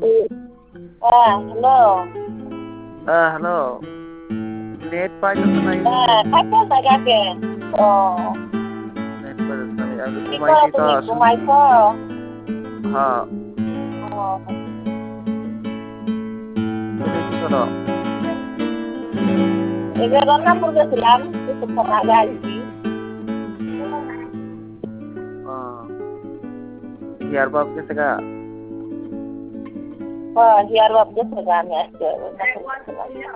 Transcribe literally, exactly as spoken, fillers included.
হ্যাঁ হ্যালো। হ্যাঁ hello. Net পাইতেছে না এই হ্যাঁ থাকো জায়গাকে। ও নেট পাইতেছে না। আমি কি করো ঘুমাইছি তো তুমি শুনছি। ঘুমাইছো? হ্যাঁ। ও তুমি কি করো? এই যে রন্নাপুর গেছিলাম কিছুক্ষণ আগে আসছি। হিয়ার বাপ গেছে গা? হ্যাঁ হিয়ার বাপ গেছে গা, আমি আজকে রন্নাপুর গেছিলাম।